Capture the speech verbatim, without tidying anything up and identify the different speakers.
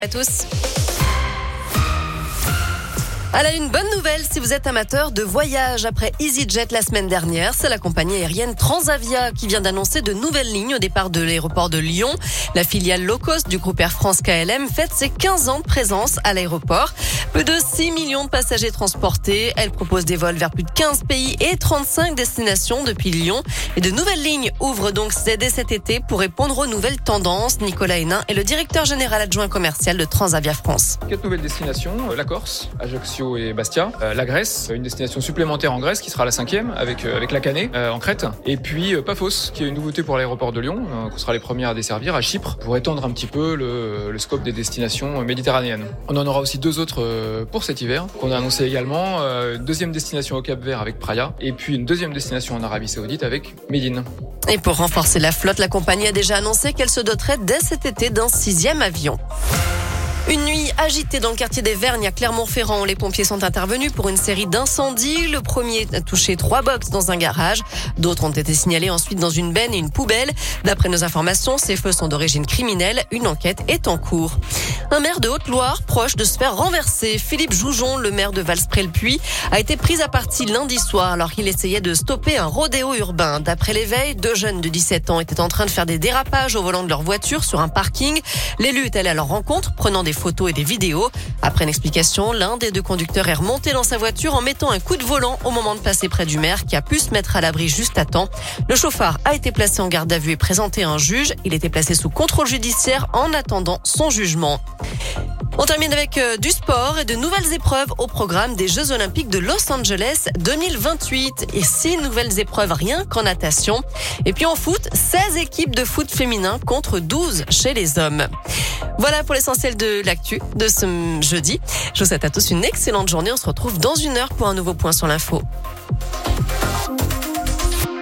Speaker 1: À tous. Elle a une bonne nouvelle si vous êtes amateur de voyage. Après EasyJet la semaine dernière, c'est la compagnie aérienne Transavia qui vient d'annoncer de nouvelles lignes au départ de l'aéroport de Lyon. La filiale low cost du groupe Air France K L M fête ses quinze ans de présence à l'aéroport. Plus de six millions de passagers transportés. Elle propose des vols vers plus de quinze pays et trente-cinq destinations depuis Lyon. Et de nouvelles lignes ouvrent donc dès cet été pour répondre aux nouvelles tendances. Nicolas Hénin est le directeur général adjoint commercial de Transavia France.
Speaker 2: Quatre nouvelles destinations, la Corse, Ajaccio et Bastia, euh, la Grèce, une destination supplémentaire en Grèce qui sera la cinquième avec euh, avec la Canée euh, en Crète, et puis euh, Paphos qui est une nouveauté pour l'aéroport de Lyon, euh, qu'on sera les premiers à desservir à Chypre pour étendre un petit peu le, le scope des destinations méditerranéennes. On en aura aussi deux autres euh, pour cet hiver qu'on a annoncé également, euh, deuxième destination au Cap-Vert avec Praia et puis une deuxième destination en Arabie Saoudite avec Médine.
Speaker 1: Et pour renforcer la flotte, la compagnie a déjà annoncé qu'elle se doterait dès cet été d'un sixième avion. Une nuit agitée dans le quartier des Vergnes à Clermont-Ferrand. Les pompiers sont intervenus pour une série d'incendies. Le premier a touché trois box dans un garage. D'autres ont été signalés ensuite dans une benne et une poubelle. D'après nos informations, ces feux sont d'origine criminelle. Une enquête est en cours. Un maire de Haute-Loire, proche de se faire renverser, Philippe Joujon, le maire de Valspré-le-Puy, a été pris à partie lundi soir alors qu'il essayait de stopper un rodéo urbain. D'après l'éveil, deux jeunes de dix-sept ans étaient en train de faire des dérapages au volant de leur voiture sur un parking. L'élu est allé à leur rencontre, prenant des photos et des vidéos. Après une explication, l'un des deux conducteurs est remonté dans sa voiture en mettant un coup de volant au moment de passer près du maire qui a pu se mettre à l'abri juste à temps. Le chauffard a été placé en garde à vue et présenté à un juge. Il était placé sous contrôle judiciaire en attendant son jugement. On termine avec euh, du sport et de nouvelles épreuves au programme des Jeux Olympiques de Los Angeles deux mille vingt-huit. Et six nouvelles épreuves rien qu'en natation. Et puis en foot, seize équipes de foot féminin contre douze chez les hommes. Voilà pour l'essentiel de l'actu de ce jeudi. Je vous souhaite à tous une excellente journée. On se retrouve dans une heure pour un nouveau point sur l'info.